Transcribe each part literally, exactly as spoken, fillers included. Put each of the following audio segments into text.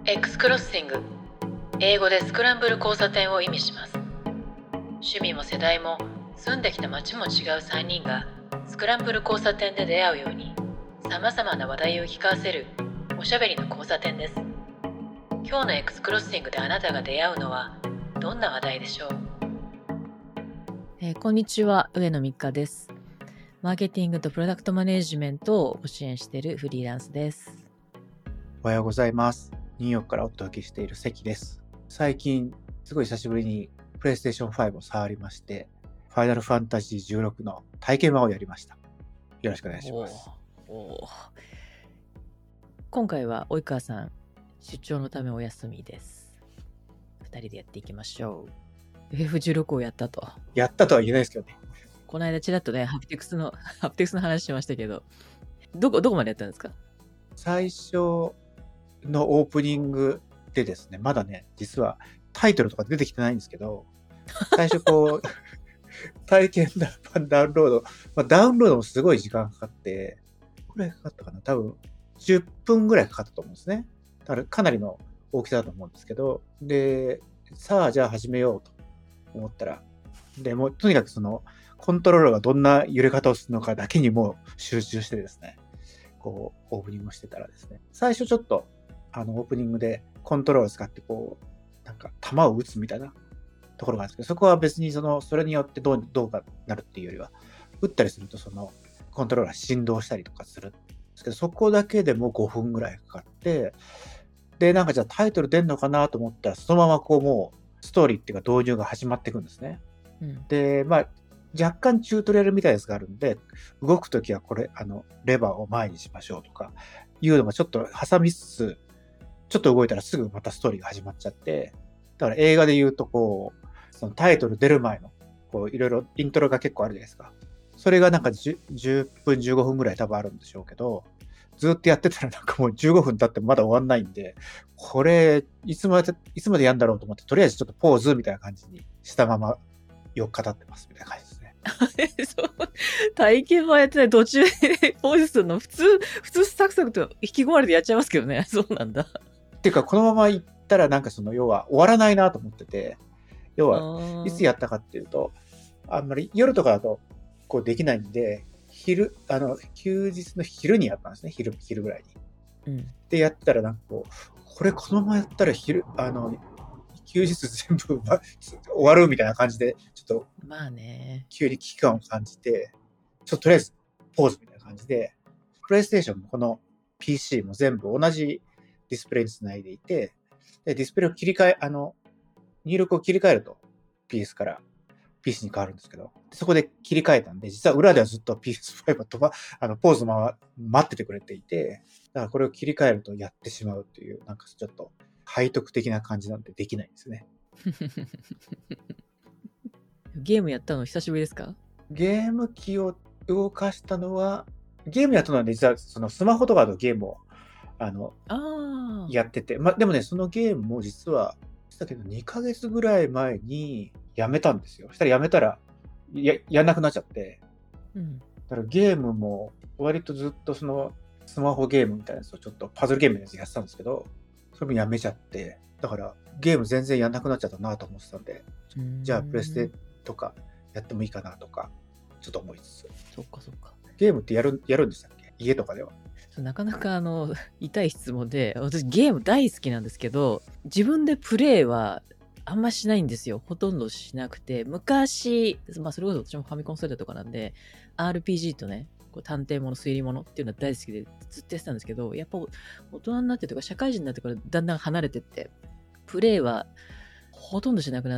X クロッシング、英語でスクランブル交差点を意味します。趣味も世代も住んできた街も違うさんにんがスクランブル交差点で出会うように、さまざまな話題を聞かせるおしゃべりの交差点です。今日の X クロッシングであなたが出会うのはどんな話題でしょう。 えーこんにちは、上野美香です。マーケティングとプロダクトマネジメントをご支援しているフリーランスです。 おはようございます。ニューヨークからお届けしている関です。最近、すごい久しぶりにプレイステーションファイブを触りまして、ファイナルファンタジーじゅうろくの体験版をやりました。よろしくお願いします。 おお今回は及川さん、出張のためお休みです。ふたりでやっていきましょう。エフエフじゅうろく をやったと。 やったとは言えないですけどね。 この間ちらっとね、ハプティクスの、ハプティクスの話しましたけど、どこ、どこまでやったんですか？ 最初のオープニングでですね、まだね、実はタイトルとか出てきてないんですけど、最初こう、体験版ダウンロード、まあ、ダウンロードもすごい時間かかって、これかかったかな多分じゅっぷんぐらいかかったと思うんですね。だからかなりの大きさだと思うんですけど、で、さあじゃあ始めようと思ったら、で、もうとにかくそのコントローラーがどんな揺れ方をするのかだけにもう集中してですね、こうオープニングをしてたらですね、最初ちょっとあのオープニングでコントローラーを使ってこう、なんか弾を撃つみたいなところがあるんですけど、そこは別にその、それによってどう、どうかなるっていうよりは、撃ったりするとそのコントローラー振動したりとかするんですけど、そこだけでもごふんぐらいかかって、で、なんかじゃあタイトル出んのかなと思ったら、そのままこうもうストーリーっていうか導入が始まっていくんですね。 うん、 で、まあ、若干チュートリアルみたいなやつがあるんで、動くときはこれ、あの、レバーを前にしましょうとか、いうのがちょっと挟みつつ、ちょっと動いたらすぐまたストーリーが始まっちゃって、だから映画で言うとこう、そのタイトル出る前の、こういろいろイントロが結構あるじゃないですか。それがなんか 10, じゅっぷんじゅうごふんぐらい多分あるんでしょうけど、ずっとやってたらなんかもうじゅうごふん経ってもまだ終わんないんで、これ、いつまで、いつまでやんだろうと思って、とりあえずちょっとポーズみたいな感じにしたままよっか経ってますみたいな感じですね。 そう体験版やってない途中でポーズするの普通、普通サクサクと引き込まれてやっちゃいますけどね。そうなんだ。 っていうか、このまま行ったらなんかその要は終わらないなと思ってて、要はいつやったかっていうと、あんまり夜とかだとこうできないんで、昼、あの、休日の昼にやったんですね。昼、昼ぐらいに。 うん、 で、やったらなんかこう、これこのままやったら昼、あの、休日全部終わるみたいな感じで、ちょっと、 まあね。 急に危機感を感じて、ちょっととりあえずポーズみたいな感じで、プレイステーションもこの ピーシー も全部同じディスプレイにつないでいて、で、ディスプレイを切り替え、あの、入力を切り替えると ピーエス から ピーシー に変わるんですけど、そこで切り替えたんで、実は裏ではずっと ピーエスファイブ は飛ば、あの、ポーズのまま待っててくれていて、だからこれを切り替えるとやってしまうという、なんかちょっと背徳的な感じなんでできないんですね。 ゲームやったの久しぶりですか？ ゲーム機を動かしたのは、ゲームやったのはね、実はそのスマホとかのゲームを、あの、 あやってて、まあ、でもね、そのゲームも実は、だけどにかげつぐらい前にやめたんですよ。そしたらやめたら、や、やんなくなっちゃって。 うん。 だからゲームも、割とずっとその、スマホゲームみたいなやつをちょっとパズルゲームのやつやってたんですけど、それもやめちゃって、だからゲーム全然やんなくなっちゃったなと思ってたんで、じゃあプレステとかやってもいいかなとか、ちょっと思いつつ。 そっかそっか。 ゲームってやる、やるんでしたっけ？家とかでは。 なかなかあの痛い質問で、私ゲーム大好きなんですけど、自分でプレイはあんましないんですよ。ほとんどしなくて、昔、まあそれこそ私もファミコン世代とかなんで、アールピージー とね、こう探偵物、推理物っていうのは大好きでずっとやってたんですけど、やっぱ大人になってとか社会人になってからだんだん離れてって、プレイはほとんどしなくなって、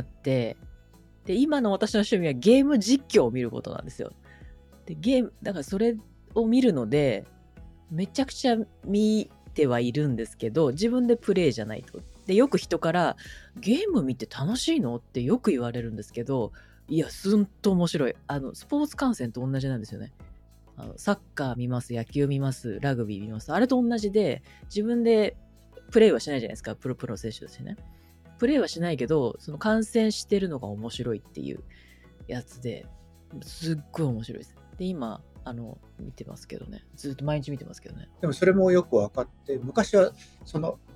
で、今の私の趣味はゲーム実況を見ることなんですよ。で、ゲーム、だからそれを見るので、めちゃくちゃ見てはいるんですけど、自分でプレイじゃないと。で、よく人から、ゲーム見て楽しいのってよく言われるんですけど、いや、すんと面白い。あの、スポーツ観戦と同じなんですよね。あのサッカー見ます、野球見ます、ラグビー見ます。あれと同じで、自分でプレイはしないじゃないですか。プロプロ選手ですよね。プレイはしないけど、その観戦してるのが面白いっていうやつで、すっごい面白いです。で、今、あの、見てますけどね。ずっと毎日見てますけどね。 でもそれもよく分かって、昔はその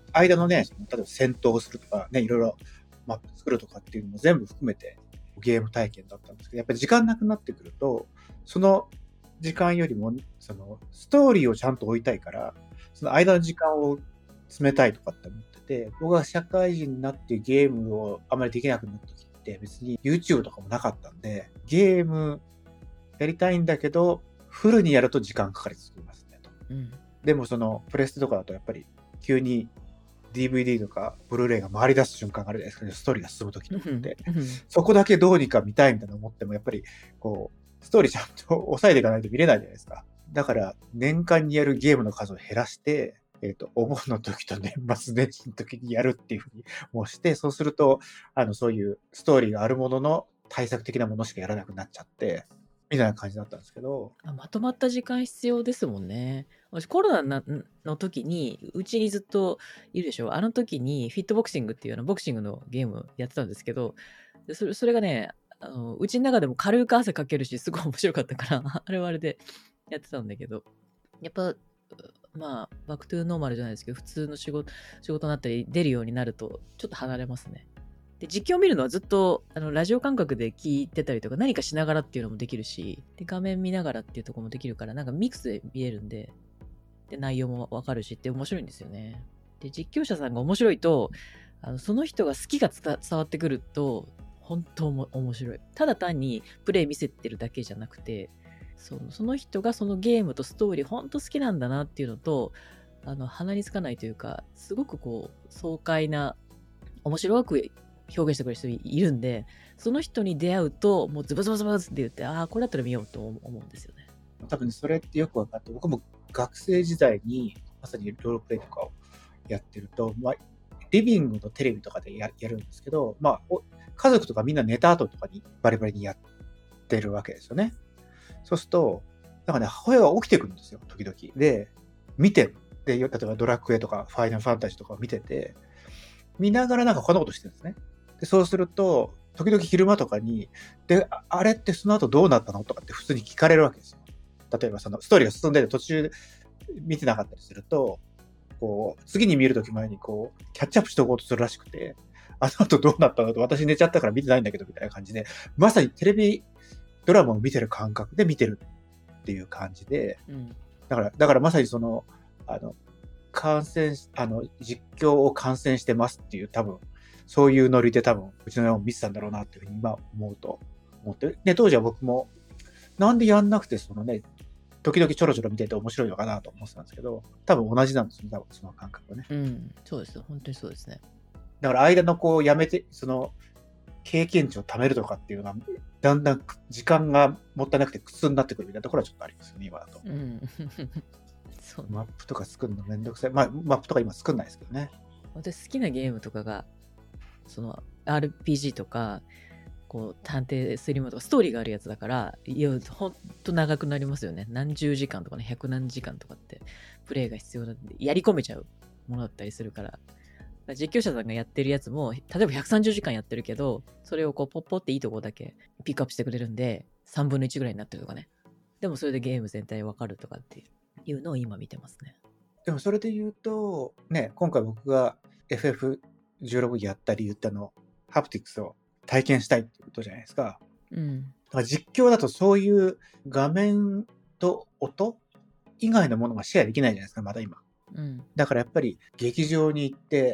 間のね、その例えば戦闘をするとかね、いろいろマップ作るとかっていうのも全部含めてゲーム体験だったんですけど、やっぱり時間なくなってくると、その時間よりも、そのストーリーをちゃんと追いたいから、その間の時間を詰めたいとかって思ってて、僕が社会人になってゲームをあまりできなくなった時って別に YouTube とかもなかったんで、ゲームやりたいんだけど、フルにやると時間かかりすぎますねと。 うん。 でもそのプレステとかだとやっぱり急に ディーブイディー とかブルーレイが回り出す瞬間があるじゃないですか、ストーリーが進む時とかって、 うんうんそこだけどうにか見たいみたいな思ってもやっぱりこうストーリーちゃんと抑えていかないと見れないじゃないですか。だから年間にやるゲームの数を減らして、えっと、お盆の時と年末年始の時にやるっていうふうにもうして、そうすると、あの、そういうストーリーがあるものの対策的なものしかやらなくなっちゃって、みたいな感じだったんですけど。 あまとまった時間必要ですもんね。私コロナなの時に、うちにずっといるでしょ。あの時にフィットボクシングっていうのボクシングのゲームやってたんですけど、でそれそれがね、あのうちの中でも軽く汗かけるし、すごい面白かったから、あれはあれでやってたんだけど、やっぱ、まあ、バックトゥーノーマルじゃないですけど、普通の仕事、仕事になったり出るようになると、ちょっと離れますね。で、実況を見るのはずっと、あの、ラジオ感覚で聞いてたりとか、何かしながらっていうのもできるし、で、画面見ながらっていうところもできるから、なんかミックスで見えるんで、で、内容もわかるしって面白いんですよね。で、実況者さんが面白いと、あのその人が好きが伝わってくると、本当も面白い。ただ単にプレイ見せてるだけじゃなくて、そのその人がそのゲームとストーリー本当好きなんだなっていうのと、あの鼻につかないというか、すごくこう爽快な面白く表現してくれる人いるんで、その人に出会うともうズバズバズバズって言って、ああこれだったら見ようと思うんですよね。 多分それってよく分かって、僕も学生時代にまさにロールプレイとかをやってると、まあ、リビングのテレビとかで や, やるんですけど、まあ、家族とかみんな寝た後とかにバリバリにやってるわけですよね。そうすると、なんかね、母親が起きてくるんですよ、時々。で、見てる。で、例えばドラクエとかファイナルファンタジーとかを見てて、見ながらなんかこんなことしてるんですね。で、そうすると、時々昼間とかに、で、あれってその後どうなったのとかって普通に聞かれるわけですよ。例えばそのストーリーが進んでて途中見てなかったりすると、こう、次に見るとき前にこう、キャッチアップしておこうとするらしくて、あの後どうなったのと私寝ちゃったから見てないんだけどみたいな感じで、まさにテレビドラマを見てる感覚で見てるっていう感じで、うん、だから、だからまさにその、あの、観戦、あの、実況を観戦してますっていう多分、そういうノリで多分、うちの親も見てたんだろうなっていうふうに今思うと思って、ね、当時は僕も、なんでやんなくてそのね、時々ちょろちょろ見てて面白いのかなと思ってたんですけど、多分同じなんですよね、多分その感覚はね。 うん、そうですよ。本当にそうですね。 だから間のこう、やめて、その、経験値を貯めるとかっていうのは、だんだん時間がもったいなくて苦痛になってくるみたいなところはちょっとありますよね、今だと。うん、そうマップとか作るのめんどくさい。まあ、マップとか今作んないですけどね。 私好きなゲームとかが、その アールピージー とか、こう探偵スリムとかストーリーがあるやつだから、いや、ほんと長くなりますよね。何十時間とかね、百何時間とかってプレイが必要なんで、やり込めちゃうものだったりするから。実況者さんがやってるやつも、例えばひゃくさんじゅうじかんやってるけど、それをこうポッポっていいとこだけピックアップしてくれるんで、さんぶんのいちぐらいになってるとかね。でもそれでゲーム全体わかるとかっていうのを今見てますね。 でもそれで言うと、ね、今回僕が エフエフじゅうろく やった理由ってあの、ハプティクスを体験したいってことじゃないですか。うん。だから実況だとそういう画面と音以外のものがシェアできないじゃないですか、まだ今。うん。だからやっぱり劇場に行って、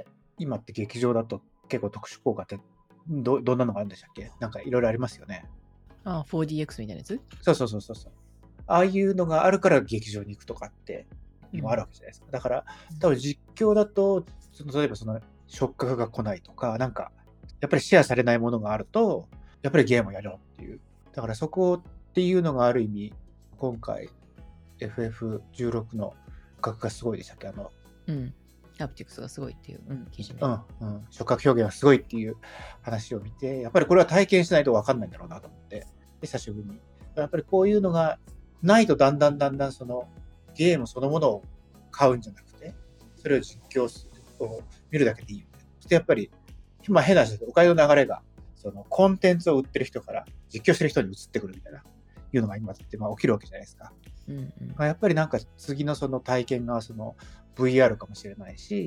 今って劇場だと結構特殊効果って ど, どんなのがあるんでしたっけ？なんかいろいろありますよね。 ああ、フォーディーエックス みたいなやつ？ そうそうそうそう。ああいうのがあるから劇場に行くとかって今あるわけじゃないですか。うん、だから多分実況だと、例えばその触覚が来ないとか、なんかやっぱりシェアされないものがあると、やっぱりゲームをやろうっていう。だからそこっていうのがある意味、今回 エフエフじゅうろく の画がすごいでしたっけ？あの、 うん。ハプティクスがすごいっていう、うん、記事ね。 うんうん。触覚表現がすごいっていう話を見て、やっぱりこれは体験しないと分かんないんだろうなと思って、で久しぶりに。やっぱりこういうのがないとだんだんだんだんそのゲームそのものを買うんじゃなくて、それを実況を見るだけでいいよね。そしてやっぱり、まあ変な話ですけど、お金の流れが、そのコンテンツを売ってる人から実況してる人に移ってくるみたいな、いうのが今ってまあ起きるわけじゃないですか。うんうん、やっぱりなんか次のその体験がその ブイアール かもしれないし、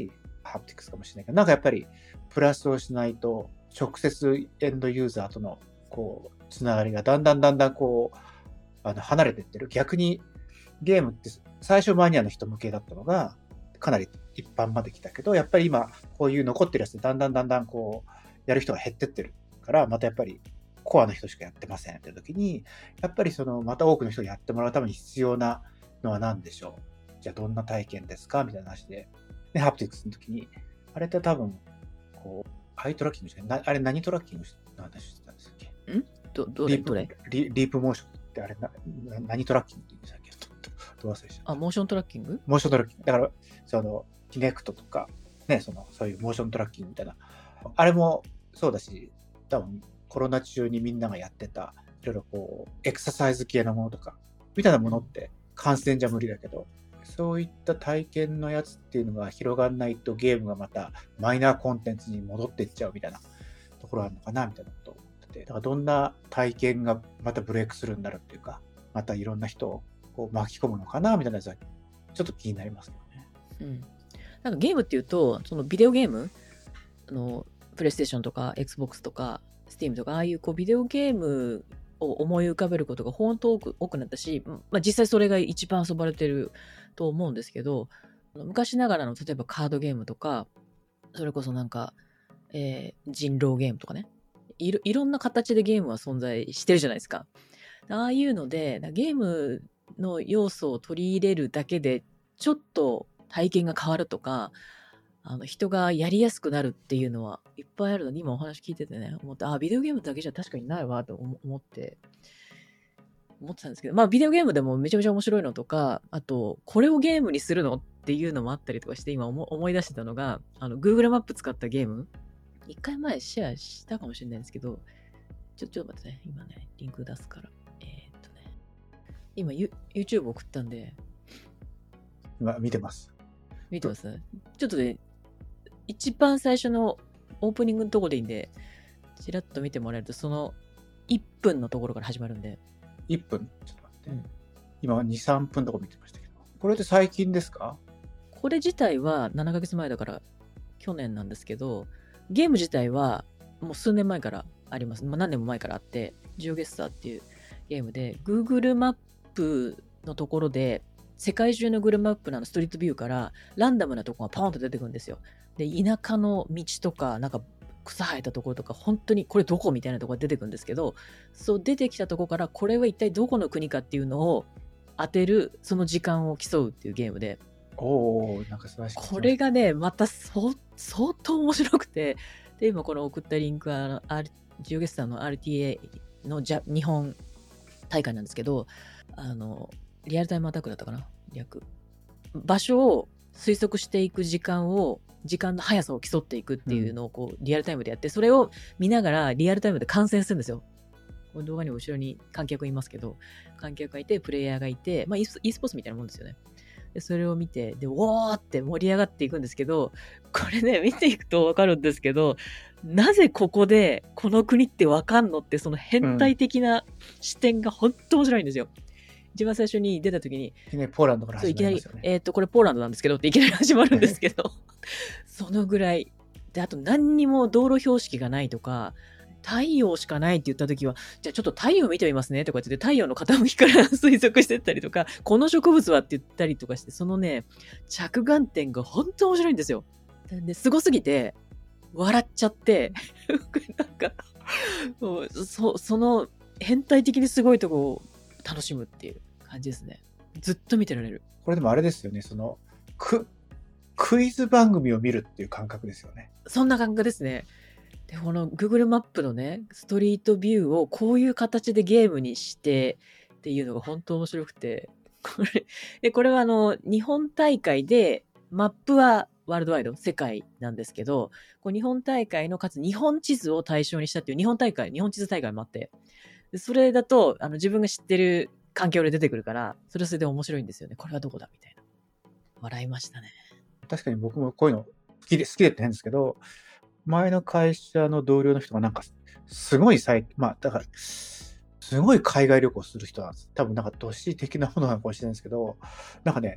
ハプティクスかもしれないけど、なんかやっぱりプラスをしないと、直接エンドユーザーとのこうつながりがだんだんだんだんこうあの離れていってる。逆にゲームって最初マニアの人向けだったのがかなり一般まで来たけど、やっぱり今こういう残ってるやつでだんだんだんだんこうやる人が減ってってるから、またやっぱりコアの人しかやってませんっていう時に、やっぱりそのまた多くの人がやってもらうために必要なのは何でしょう、じゃあどんな体験ですかみたいな話で、でハプティクスの時にあれって多分こうアイトラッキングしてな、あれ何トラッキングの話してたんですっけ？ んど、どれリープどれリリープモーションってあれなな何トラッキングって言うんでしたっけ？どう忘れちゃった。 あ、モーショントラッキングモーショントラッキング。だから、その、キネクトとか、ね、その、そういうモーショントラッキングみたいな。あれもそうだし、多分コロナ中にみんながやってた、いろいろこう、エクササイズ系のものとか、みたいなものって感染じゃ無理だけど、そういった体験のやつっていうのが広がんないとゲームがまたマイナーコンテンツに戻っていっちゃうみたいなところあるのかなみたいなことを思ってて、だからどんな体験がまたブレイクスルーになるっていうか、またいろんな人をこう巻き込むのかなみたいなやつはちょっと気になりますけどね。 うん。なんかゲームっていうと、そのビデオゲーム、あの、プレイステーションとか Xbox とか Steam とか、ああいうこうビデオゲームを思い浮かべることが本当多く多くなったし、まあ、実際それが一番遊ばれてると思うんですけど、昔ながらの例えばカードゲームとか、それこそなんか、えー人狼ゲームとかね、いろ、いろんな形でゲームは存在してるじゃないですか。ああいうので、ゲームの要素を取り入れるだけで、ちょっと体験が変わるとか、あの人がやりやすくなるっていうのはいっぱいあるのに、今お話聞いててね、思って、あ、ビデオゲームだけじゃ確かにないわと思思って、思ってたんですけど、まあビデオゲームでもめちゃめちゃ面白いのとか、あと、これをゲームにするのっていうのもあったりとかして、今思思い出してたのが、あの Google マップ使ったゲーム、一回前シェアしたかもしれないんですけど、ちょ、ちょっと待ってね、今ね、リンク出すから。えーっとね、今、ユ YouTube 送ったんで、 今見てます。 見てます？ちょっとね、一番最初のオープニングのところでいいんで、ちらっと見てもらえると、そのいっぷんのところから始まるんで。 いっぷんちょっと待って。 うん、 今に、さんぷんとか見てましたけど。これって最近ですか？ これ自体はななかげつまえだから去年なんですけど、ゲーム自体はもう数年前からあります。まあ、何年も前からあって、ジオゲッサーっていうゲームで、Google マップのところで、世界中の Google マップのストリートビューからランダムなところがポーンと出てくるんですよ。で、田舎の道とか、なんか草生えたところとか、本当にこれどこみたいなところが出てくるんですけど、そう出てきたところから、これは一体どこの国かっていうのを当てる、その時間を競うっていうゲームで、 おお、なんか素晴らしい。 これがね、また相相当面白くて、で、今この送ったリンクは、あの、R、ジオゲッサーの アールティーエー のジャ日本大会なんですけど、あの、リアルタイムアタックだったかな、略。場所を推測していく時間を、時間の速さを競っていくっていうのをこう、リアルタイムでやって、それを見ながらリアルタイムで観戦するんですよ。この動画に後ろに観客がいますけど、観客がいて、プレイヤーがいて、まあ e スポーツみたいなもんですよね。でそれを見て、で、おーって盛り上がっていくんですけど、これね、見ていくとわかるんですけど、なぜここでこの国ってわかんのって、その変態的な視点が本当面白いんですよ。うん、一番最初に出た時に、 いきなりポーランドから始まりますよね。 いきなり、えっと、これポーランドなんですけどっていきなり始まるんですけど、そのぐらい。で、あと何にも道路標識がないとか、太陽しかないって言ったときは、じゃあちょっと太陽見てみますねとか言って、太陽の傾きから推測してったりとか、この植物はって言ったりとかして、そのね、着眼点が本当面白いんですよ。で、すごすぎて、笑っちゃって、なんか、そ, その変態的にすごいとこを楽しむっていう感じですね。ずっと見てられる。 これでもあれですよね、その、ク、クイズ番組を見るっていう感覚ですよね。 そんな感覚ですね。で、この Google マップのね、ストリートビューをこういう形でゲームにしてっていうのが本当面白くて、これ、で、これはあの、日本大会で、マップはワールドワイド、世界なんですけど、こう日本大会のかつ日本地図を対象にしたっていう日本大会、日本地図大会もあって、でそれだと、あの、自分が知ってる環境で出てくるから、それはそれで面白いんですよね。これはどこだみたいな。笑いましたね。確かに僕もこういうの好きで、好きでって変ですけど、前の会社の同僚の人がなんか、すごい最、まあ、だから、すごい海外旅行する人なんです。多分なんか、都市的なものなのかもしれないんですけど、なんかね、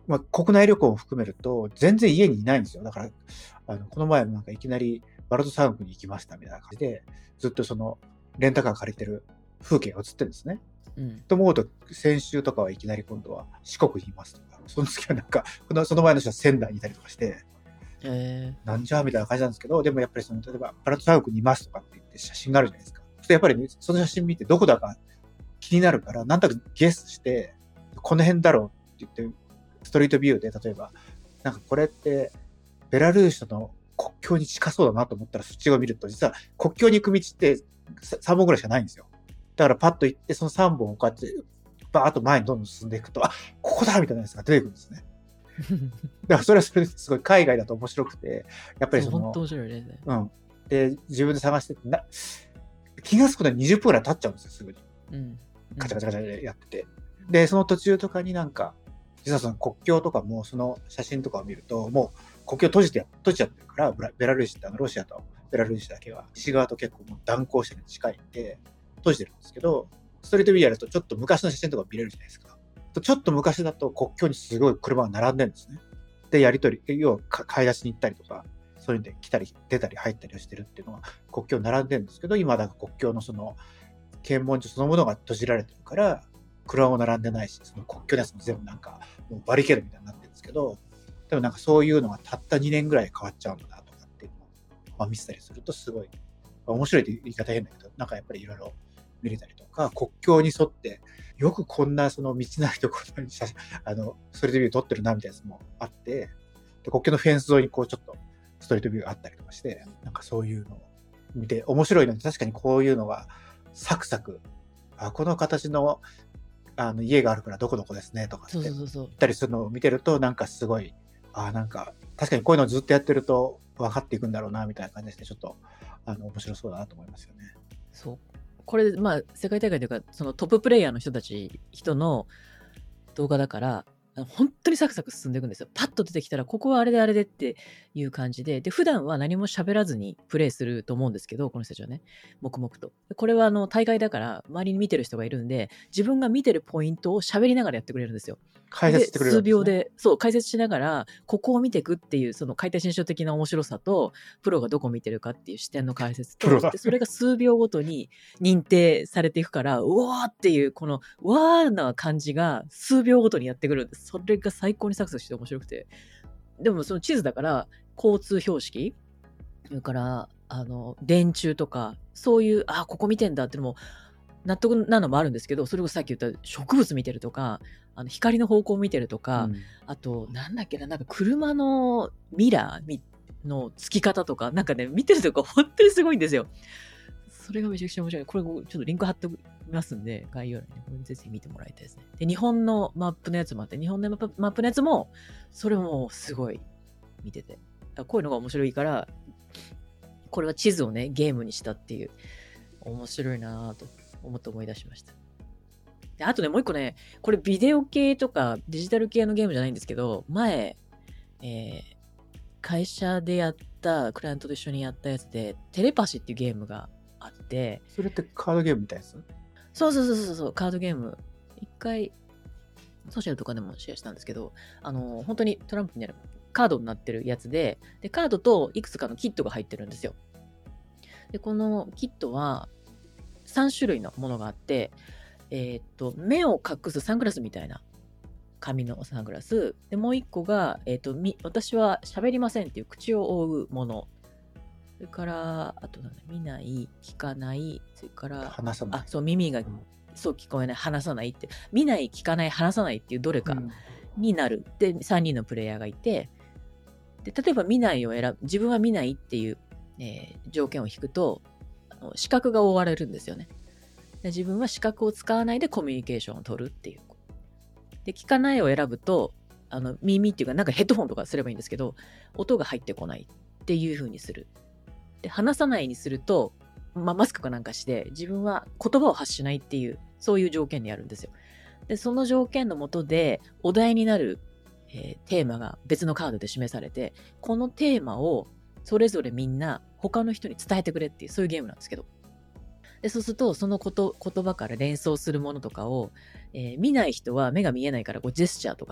まあ、国内旅行を含めると、全然家にいないんですよ。だから、あの、この前もなんかいきなりバルト三国に行きましたみたいな感じで、ずっとその、レンタカー借りてる風景が映ってるんですね。 うん。 と思うと、先週とかはいきなり今度は四国にいますとか、その次はなんか、このその前の人は仙台にいたりとかして、 えなんじゃみたいな感じなんですけど、でもやっぱりその、例えば、バルト三国にいますとかって言って写真があるじゃないですか。そしてやっぱり、ね、その写真見てどこだか気になるから、なんとなくゲスして、この辺だろうって言って、ストリートビューで、例えば、なんかこれって、ベラルーシとの国境に近そうだなと思ったらそっちを見ると、実は国境に行く道ってさんぼんぐらいしかないんですよ。だからパッと行って、そのさんぼんをこうやって、バーっと前にどんどん進んでいくと、あ、ここだみたいなやつが出てくるんですね。だからそれはそれですごい海外だと面白くて、やっぱりその、 本当面白いね。 うん。で、自分で探してな、気がつくことににじゅっぷんぐらい経っちゃうんですよ、すぐに。 うん。 カチャカチャカチャでやってて。で、その途中とかになんか、実はその国境とかも、その写真とかを見ると、もう国境閉じて、閉じちゃってるから、ベラルーシってあのロシアとベラルーシだけは、西側と結構もう断交してるに近いんで、閉じてるんですけど、ストリートビューやるとちょっと昔の写真とか見れるじゃないですか。ちょっと昔だと国境にすごい車が並んでるんですね。で、やりとり、要は買い出しに行ったりとか、そういうんで来たり、出たり入ったりをしてるっていうのは国境並んでるんですけど、今だから国境のその、検問所そのものが閉じられてるから、車も並んでないし、その国境のやつも全部なんか、もうバリケードみたいになってるんですけど、でもなんかそういうのがたったにねんぐらい変わっちゃうんだとかっていうのを、まあ、見せたりするとすごい、まあ、面白いって言い方変だけど、なんかやっぱりいろいろ見れたりとか、国境に沿って、よくこんなその道ないところに写真、あの、ストリートビュー撮ってるなみたいなやつもあって、で国境のフェンス沿いにこうちょっとストリートビューがあったりとかして、なんかそういうのを見て面白いので、確かにこういうのがサクサク、あ、この形のあの家があるからどこどこですねとかって言ったりするのを見てると、なんかすごい、あ、なんか確かにこういうのをずっとやってると分かっていくんだろうなみたいな感じでして、ちょっとあの面白そうだなと思いますよね。 そう。これ、まあ、世界大会というか、そのトッププレイヤーの人たち、人の動画だから、本当にサクサク進んでいくんですよ。パッと出てきたら、ここはあれであれでっていう感じで、で、普段は何も喋らずにプレイすると思うんですけど、この人たちはね、黙々と。これはあの大会だから、周りに見てる人がいるんで、自分が見てるポイントを喋りながらやってくれるんですよ。 解説してくれるんですね。 数秒で、そう、解説しながら、ここを見ていくっていう、その解体新書的な面白さと、プロがどこ見てるかっていう視点の解説と、でそれが数秒ごとに認定されていくから、うわーっていう、この、わーな感じが数秒ごとにやってくるんです。それが最高にサクサクして面白くて。でも、その地図だから、交通標識、それから、あの、電柱とか、そういう、あ、ここ見てんだっていうのも、納得なのもあるんですけど、それこそさっき言った植物見てるとか、あの光の方向を見てるとか、うん、あと、なんだっけな、なんか車のミラーのつき方とか、なんかね、見てるとこ本当にすごいんですよ。それがめちゃくちゃ面白い。これ、ちょっとリンク貼っておきますんで、概要欄に、ね、これぜひ見てもらいたいですね。で、日本のマップのやつもあって、日本のマップのやつも、それもすごい見てて。こういうのが面白いから、これは地図をね、ゲームにしたっていう、面白いなぁと。思って思い出しました。であとね、もう一個ね、これビデオ系とかデジタル系のゲームじゃないんですけど、前、えー、会社でやったクライアントと一緒にやったやつで、テレパシーっていうゲームがあって。 それってカードゲームみたいです？ そうそうそうそうそう、カードゲーム。一回、ソーシャルとかでもシェアしたんですけど、あの、本当にトランプになるカードになってるやつで、で、カードといくつかのキットが入ってるんですよ。で、このキットは、さん種類のものがあって、えー、っと、目を隠すサングラスみたいな紙のサングラス。で、もう一個が、えー、っと、み、私は喋りませんっていう口を覆うもの。それから、あとなんだ、見ない、聞かない、それから、 話さない。 あ、そう、耳が、うん、そう聞こえない、話さないって、見ない、聞かない、話さないっていうどれかになる。うん、で、さんにんのプレイヤーがいて、で、例えば見ないを選ぶ、自分は見ないっていう、えー、条件を引くと、視覚が覆われるんですよね。で自分は視覚を使わないでコミュニケーションを取るっていう。で、聞かないを選ぶと、あの耳っていうか、なんかヘッドホンとかすればいいんですけど、音が入ってこないっていう風にする。で、話さないにすると、まあ、マスクかなんかして、自分は言葉を発しないっていう、そういう条件にあるんですよ。で、その条件のもとで、お題になる、えー、テーマが別のカードで示されて、このテーマをそれぞれみんな他の人に伝えてくれっていう、そういうゲームなんですけど。で、そうすると、そのこと、言葉から連想するものとかを、えー、見ない人は目が見えないから、こうジェスチャーとか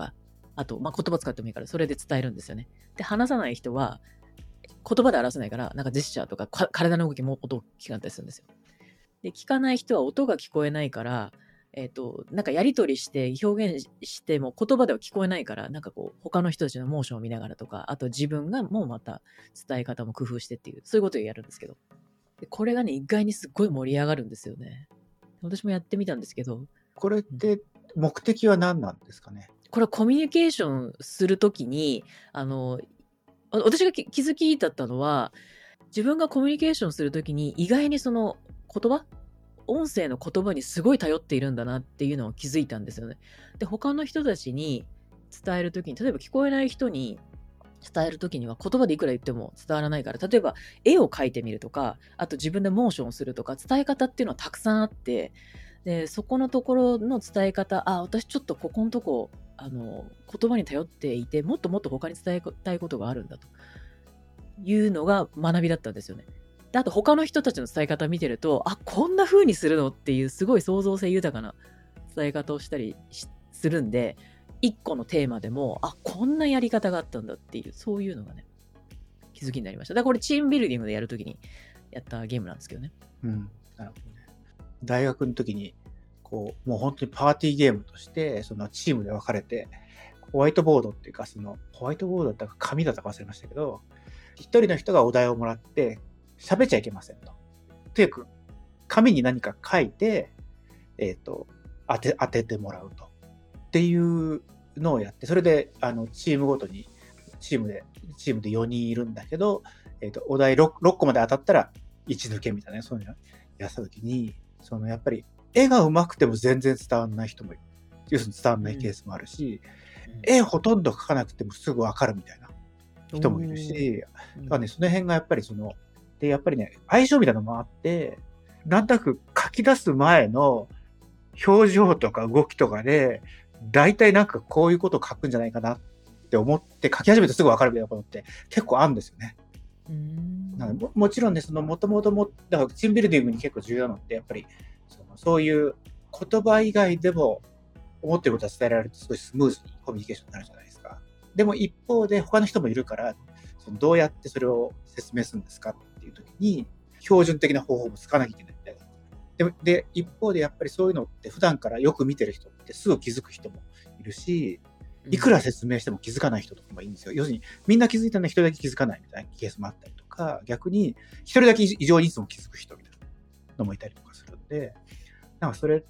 あと、まあ、言葉使ってもいいから、それで伝えるんですよね。で、話さない人は、言葉で表せないから、なんかジェスチャーとか、か体の動きも音を聞かったりするんですよ。で、聞かない人は音が聞こえないから、えっと、なんかやりとりして表現しても言葉では聞こえないから、なんかこう、他の人たちのモーションを見ながらとか、あと自分がもうまた伝え方も工夫してっていう、そういうことをやるんですけど。でこれがね、意外にすっごい盛り上がるんですよね。私もやってみたんですけど、 これって目的は何なんですかね。 これはコミュニケーションするときに、あの、あ私がき気づきだったのは、自分がコミュニケーションするときに意外にその言葉音声の言葉にすごい頼っているんだなっていうのを気づいたんですよね。で、他の人たちに伝えるときに、例えば聞こえない人に伝えるときには言葉でいくら言っても伝わらないから、例えば絵を描いてみるとか、あと自分でモーションをするとか、伝え方っていうのはたくさんあって、で、そこのところの伝え方、あ、私ちょっとここのとこ、あの、言葉に頼っていて、もっともっと他に伝えたいことがあるんだというのが学びだったんですよね。で、あと他の人たちの伝え方を見てると、あ、こんな風にするのっていうすごい創造性豊かな伝え方をしたりするんで、一個のテーマでも、あ、こんなやり方があったんだっていう、そういうのがね、気づきになりました。だからこれチームビルディングでやるときにやったゲームなんですけどね。 うん。なるほどね。大学の時に、こう、もう本当にパーティーゲームとして、そのチームで分かれて、ホワイトボードっていうか、その、ホワイトボードだったか紙だったか忘れましたけど、一人の人がお題をもらって、喋っちゃいけませんと。というか、紙に何か書いて、えっと、当て、当ててもらうと。っていうのをやって、それで、あの、チームごとに、チームで、チームでよにんいるんだけど、えっと、お題 6, 6個まで当たったら、いち抜けみたいなね、そういうのやったときに、その、やっぱり、絵が上手くても全然伝わらない人もいる。要するに伝わらないケースもあるし、うん、絵ほとんど描かなくてもすぐわかるみたいな人もいるし、だからね、その辺がやっぱりその、で、やっぱりね、相性みたいなのもあって、なんとなく書き出す前の表情とか動きとかで、大体なんかこういうことを書くんじゃないかなって思って書き始めてすぐわかるみたいなことって結構あるんですよね。うんなんか も, もちろんね、そのもともとも、だからチームビルディングに結構重要なのって、やっぱりそのそういう言葉以外でも思ってることは伝えられると少しスムーズにコミュニケーションになるじゃないですか。でも一方で他の人もいるから、そのどうやってそれを説明するんですかっていう時に、標準的な方法も使わなきゃいけないみたいな。で、で一方でやっぱりそういうのって普段からよく見てる人ってすぐ気づく人もいるし、いくら説明しても気づかない人とかもいいんですよ。要するに、みんな気づいたのに一人だけ気づかないみたいなケースもあったりとか、逆に一人だけ異常にいつも気づく人みたいなのもいたりとかするんで、なんかそれって、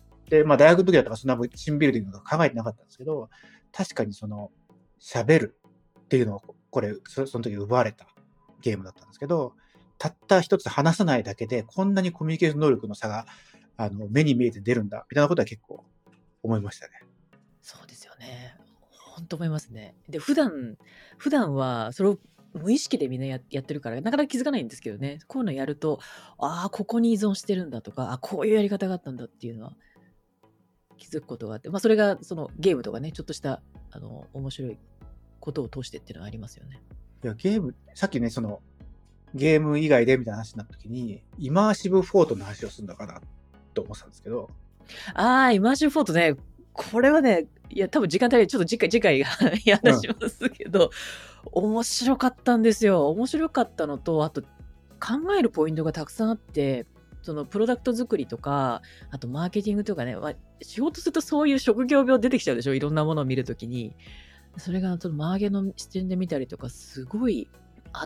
まあ大学の時だったからそんなチームビルディングとか考えてなかったんですけど、確かにその、喋るっていうのを、これ、そ, その時奪われたゲームだったんですけど、たった一つ話さないだけで、こんなにコミュニケーション能力の差が、あの、目に見えて出るんだ、みたいなことは結構思いましたね。 そうですよね。本当思いますね。で、普段、普段はそれを無意識でみんな や, やってるから、なかなか気づかないんですけどね。こういうのやると、ああ、ここに依存してるんだとか、あこういうやり方があったんだっていうのは気づくことがあって、まあそれがそのゲームとかね、ちょっとしたあの面白いことを通してっていうのはありますよね。 いや、ゲーム、さっきね、その、ゲーム以外でみたいな話になった時に、イマーシブフォートの話をするのかなと思ってたんですけど。 ああ、イマーシブフォートね、これはね、いや、多分時間足りない。ちょっと次回、次回話しますけど、うん、面白かったんですよ。面白かったのと、あと、考えるポイントがたくさんあって、そのプロダクト作りとか、あとマーケティングとかね、まあ、仕事するとそういう職業病出てきちゃうでしょ、いろんなものを見るときに。それがちょっとマーケの視点で見たりとか、すごいあって、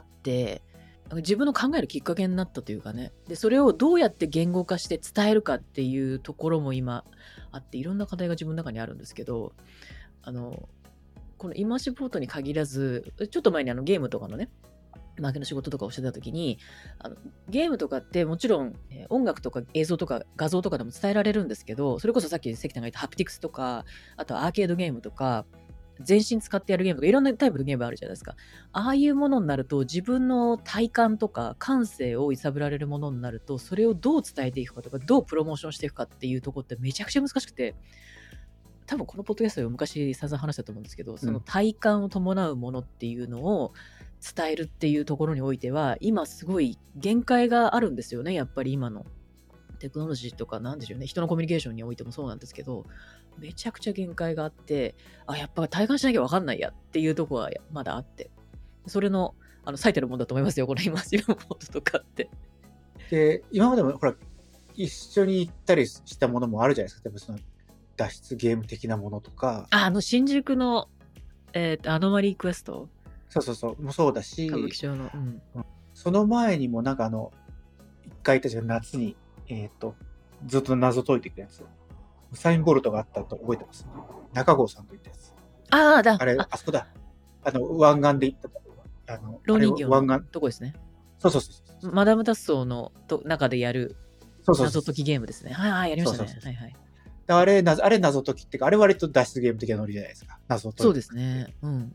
自分の考えるきっかけになったというかね。で、それをどうやって言語化して伝えるかっていうところも今あって、いろんな課題が自分の中にあるんですけど、あの、このイマーシブフォートに限らず、ちょっと前にあのゲームとかのね、マーケの仕事とかをしてた時に、あのゲームとかってもちろん、えー、音楽とか映像とか画像とかでも伝えられるんですけど、それこそさっき関田が言ったハプティクスとか、あとアーケードゲームとか、全身使ってやるゲームとかいろんなタイプのゲームあるじゃないですか。ああいうものになると自分の体感とか感性を揺さぶられるものになると、それをどう伝えていくかとかどうプロモーションしていくかっていうところってめちゃくちゃ難しくて、多分このポッドキャストで昔散々話したと思うんですけど、その体感を伴うものっていうのを伝えるっていうところにおいては今すごい限界があるんですよね。やっぱり今のテクノロジーとかなんでしょうね、人のコミュニケーションにおいてもそうなんですけど、 めちゃくちゃ限界があって、あ、やっぱ体感しなきゃ分かんないやっていうとこはまだあって、それの、あの、最たるもんだと思いますよ、このイマーシブモードとかって。 で、今までもほら、一緒に行ったりしたものもあるじゃないですか。例えばその脱出ゲーム的なものとか。 あ、あの、新宿の、えっと、アノマリークエスト。 そうそうそう、もそうだし、 歌舞伎町の、うん。 その前にもなんかあの、一回行ったじゃん、夏に、えっと、ずっと謎解いていくやつ。ウサインボルトがあったと覚えてます。中郷さんと行ったやつ。 ああ、だ。 あれ、あそこだ。あの、湾岸で行ったとこ。あの、 老人形の湾岸。 とこですね。 そうそうそうそう。 マダム脱走のと中でやる謎解きゲームですね。はいはい、やりましたね。 そうそうそうはいはい。 あれ、なあれ謎解きっていうか、あれ割と脱出ゲーム的なノリじゃないですか。謎解き。 そうですね。うんうんうん。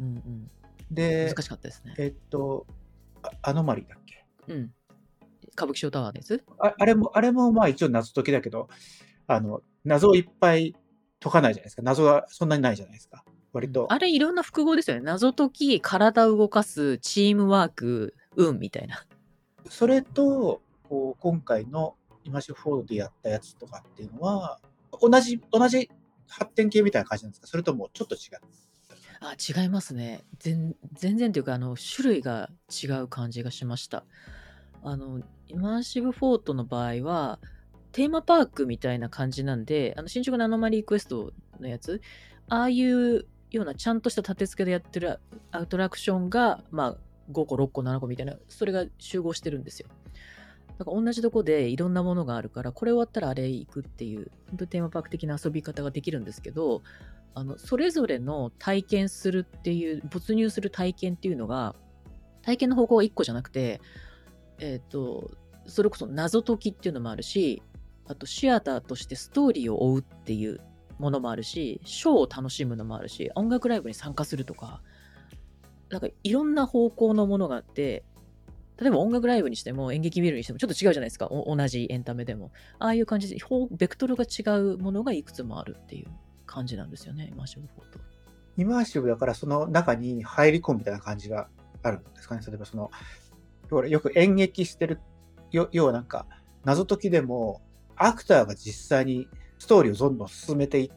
で、 難しかったですね。 えっと、あアノマリーだっけ？ うん。歌舞伎町タワーです。 ああれも、あれもまあ一応謎解きだけど、あの、謎をいっぱい解かないじゃないですか。謎がそんなにないじゃないですか。割と。 あれいろんな複合ですよね。謎解き、体を動かす、チームワーク、運みたいな。 それと、こう今回のイマシブフォードでやったやつとかっていうのは、同じ、同じ発展系みたいな感じなんですか？それともちょっと違う？ あ、違いますね。全全然というか、あの、種類が違う感じがしました。あの、イマーシブフォートの場合は、テーマパークみたいな感じなんで、あの、新宿のアノマリークエストのやつ、ああいうようなちゃんとした立て付けでやってるアトラクションが、まあ、ごこ、ろっこ、ななこみたいな、それが集合してるんですよ。だから同じとこでいろんなものがあるから、これ終わったらあれ行くっていう、本当にテーマパーク的な遊び方ができるんですけど、あの、それぞれの体験するっていう、没入する体験っていうのが、体験の方向がいっこじゃなくて、えっと、それこそ謎解きっていうのもあるし、あとシアターとしてストーリーを追うっていうものもあるし、ショーを楽しむのもあるし、音楽ライブに参加するとか、なんかいろんな方向のものがあって、例えば音楽ライブにしても演劇ビルにしてもちょっと違うじゃないですか。同じエンタメでも。ああいう感じで、ベクトルが違うものがいくつもあるっていう感じなんですよね、イマーシブフォート。 イマーシブだからその中に入り込むみたいな感じがあるんですかね。例えばその、よく演劇してる、よ要はなんか謎解きでもアクターが実際にストーリーをどんどん進めていって、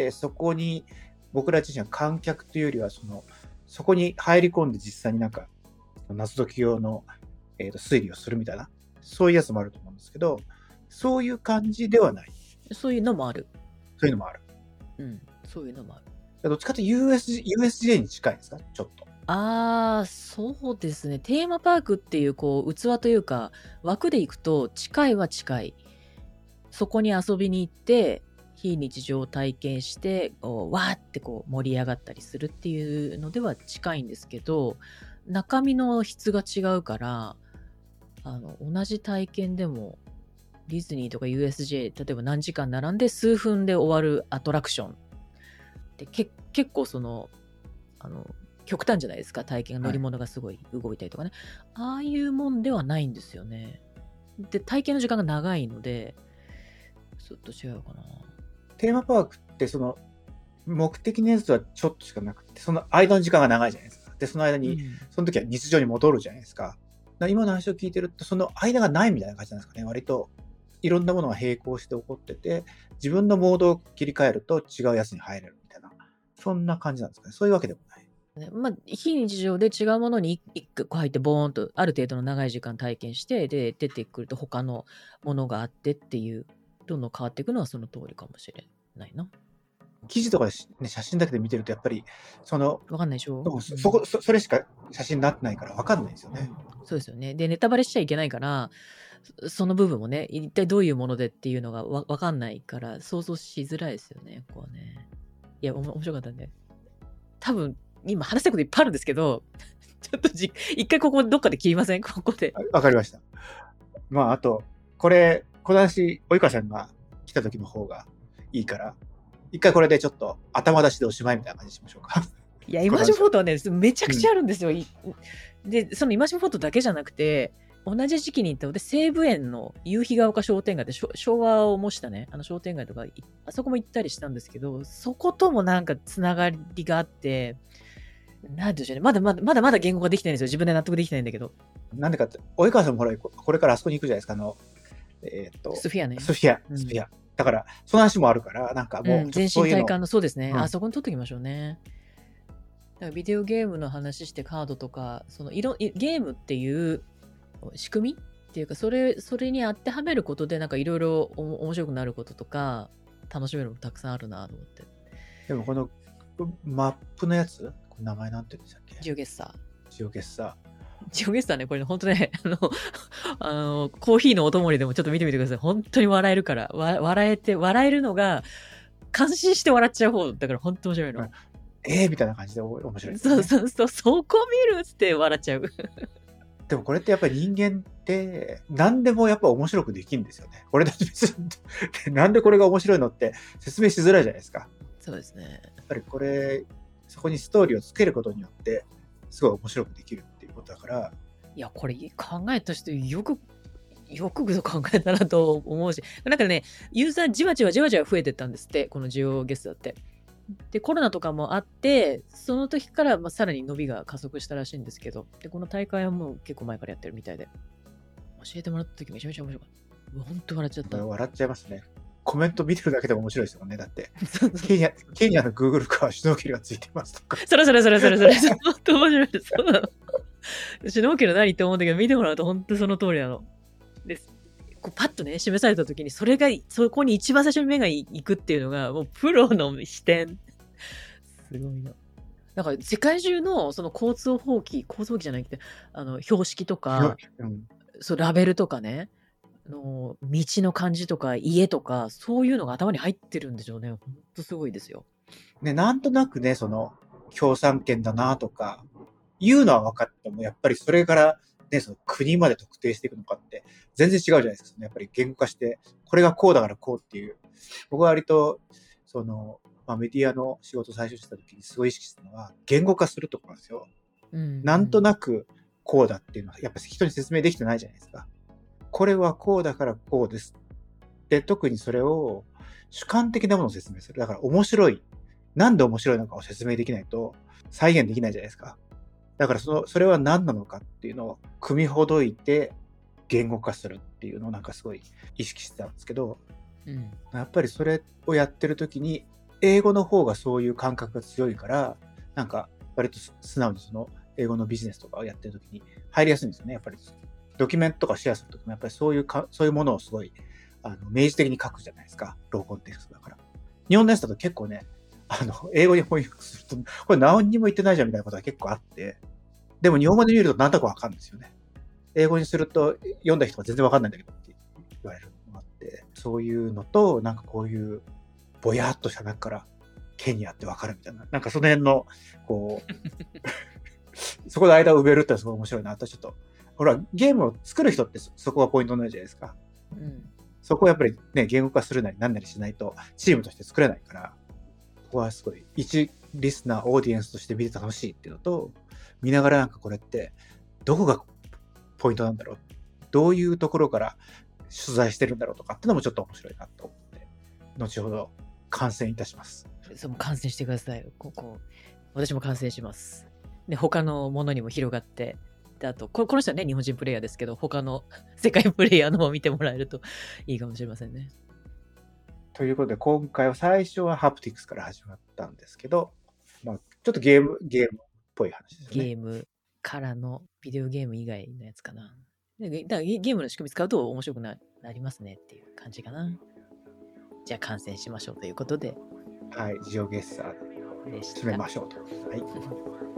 そこに僕ら自身は観客というよりはその、そこに入り込んで実際になんか謎解き用の、えー、と推理をするみたいな、そういうやつもあると思うんですけど、そういう感じではない。 そういうのもある。 そういうのもある。 うん、そういうのもある。 どっちかというと ユーエスジェー、ユーエスジェー に近いですか？ちょっと。 ああ、そうですね。テーマパークっていうこう器というか枠でいくと近いは近い。そこに遊びに行って非日常を体験してわーってこう盛り上がったりするっていうのでは近いんですけど、中身の質が違うから、あの同じ体験でもディズニーとか ユーエスジェー、例えば何時間並んで数分で終わるアトラクションってけ結構そのあの極端じゃないですか。体験が乗り物がすごい動いたりとかね、はい、ああいうもんではないんですよね。で体験の時間が長いのでちょっと違うかな。 テーマパークってその目的のやつはちょっとしかなくて、その間の時間が長いじゃないですか。でその間に、うん、その時は日常に戻るじゃないですか。だから今の話を聞いてるとその間がないみたいな感じなんですかね。割といろんなものが並行して起こってて、自分のモードを切り替えると違うやつに入れるみたいな、そんな感じなんですかね。そういうわけでもない。 まあ、非日常で違うものに一個入ってボーンとある程度の長い時間体験して、で出てくると他のものがあってっていう、どんどん変わっていくのはその通りかもしれないな。 記事とかで、ね、写真だけで見てるとやっぱりその分かんないでしょ、 うん、そ, そ, こ そ, それしか写真になってないから分かんないですよね、 うん、そうですよね。でネタバレしちゃいけないからその部分もね一体どういうものでっていうのがわ分かんないから想像しづらいですよね。ここはね。いやお面白かったんで多分今話したいこといっぱいあるんですけどちょっとじ一回ここどっかで切りません？ここで。 わかりました。まああとこれこの話及川さんが来た時の方がいいから一回これでちょっと頭出しでおしまいみたいな感じにしましょうか。 いやイマージョンフォトはねめちゃくちゃあるんですよ、うん、でそのイマージョンフォトだけじゃなくて同じ時期に行ったので西武園の夕日が丘商店街で昭和を模したねあの商店街とかあそこも行ったりしたんですけど、そこともなんかつながりがあってなんでしょうね、まだまだまだまだ言語ができてないんですよ。自分で納得できてないんだけど。 なんでかって及川さんもほらこれからあそこに行くじゃないですか。あのえー、っとスフィアね。 スフィア、スフィア、うん、 だから、その話もあるから、なんかもう、 うん、全身体感の、そうですね。 うん、 あそこに撮っときましょうね。だからビデオゲームの話してカードとか、そのいろゲームっていう仕組みっていうか、それ、それに当てはめることで、なんかいろいろ面白くなることとか、楽しめるもたくさんあるなと思って。 でもこのマップのやつ、これ名前なんて言うんでしたっけ？ ジオゲッサー。ジオゲッサー。ジオゲッサーね、これね、本当ね、あの、あの、コーヒーのお供にでもちょっと見てみてください。本当に笑えるから。わ笑えて、笑えるのが、感心して笑っちゃう方だから本当面白いの。うん、 えーみたいな感じで面白いですね。そうそうそう、そこ見るっつって笑っちゃう。 でもこれってやっぱり人間って何でもやっぱ面白くできるんですよね。俺たち別になんでこれが面白いのって説明しづらいじゃないですか。 そうですね。 やっぱりこれ、そこにストーリーをつけることによってすごい面白くできるっていうことだから。 いや、これ考えた人よく、よく考えたなと思うし、なんかね、ユーザーじわじわじわじわ増えてったんですって、このジオゲスだって。で、コロナとかもあって、その時からまあさらに伸びが加速したらしいんですけど、で、この大会はもう結構前からやってるみたいで、教えてもらった時めちゃめちゃ面白かった。本当笑っちゃった。 笑っちゃいますね。コメント見てるだけでも面白いですよね。だって、ケニア、ケニアの Google カーはシュノーケルがついてますとか。 それそれそれそれそれ。本当面白いです。そうなの。シュノーケル何って思うんだけど、見てもらうと本当その通りなの。です。こうパッとね、示された時に、それが、そこに一番最初に目がいくっていうのが、もうプロの視点。すごいな。なんか世界中のその交通法規、交通法規じゃないけど、あの、標識とか、うん、そう、ラベルとかね、の道の感じとか家とか、そういうのが頭に入ってるんでしょうね。ほんとすごいですよ。 ね、なんとなくね、その、共産権だなとか、いうのは分かっても、やっぱりそれから、ね、その国まで特定していくのかって、全然違うじゃないですか。やっぱり言語化して、これがこうだからこうっていう。僕は割と、その、まあ、メディアの仕事を最初した時にすごい意識したのは、言語化するところなんですよ。うんうん、なんとなくこうだっていうのは、やっぱり人に説明できてないじゃないですか。これはこうだからこうです。で、特にそれを主観的なものを説明する。だから面白い。なんで面白いのかを説明できないと再現できないじゃないですか。だからその、それは何なのかっていうのを組みほどいて言語化するっていうのをなんかすごい意識してたんですけど、うん、やっぱりそれをやってる時に英語の方がそういう感覚が強いから、なんか割と素直にその英語のビジネスとかをやってる時に入りやすいんですよね。やっぱりドキュメントとかシェアするときもやっぱりそういうか、そういうものをすごい、あの、明示的に書くじゃないですか。ローコンテクストだから。日本のやつだと結構ね、あの、英語に翻訳すると、これ何にも言ってないじゃんみたいなことが結構あって、でも日本語で見ると何とかわかるんですよね。英語にすると読んだ人は全然わかんないんだけどって言われるのがあって、そういうのと、なんかこういうぼやっとした中からケニアってわかるみたいな、なんかその辺の、こう、そこで間を埋めるってすごい面白いなとちょっと、ほら、ゲームを作る人ってそこがポイントになるじゃないですか。うん、そこをやっぱりね、言語化するなり何なりしないと、チームとして作れないから、ここはすごい、一リスナー、オーディエンスとして見て楽しいっていうのと、見ながらなんかこれって、どこがポイントなんだろう、どういうところから取材してるんだろうとかっていうのもちょっと面白いなと思って、後ほど観戦いたします。 そう、観戦してください。ここ、私も観戦します。で、他のものにも広がって、であとこの人はね日本人プレイヤーですけど他の世界プレイヤーの方を見てもらえるといいかもしれませんね。 ということで今回は最初はハプティクスから始まったんですけど、まあ、ちょっとゲームゲームっぽい話ですね。 ゲームからのビデオゲーム以外のやつかな。だからゲームの仕組み使うと面白く な, なりますねっていう感じかな。じゃあ観戦しましょうということで、 はい、ジオゲッサーで締めましょうと。はい。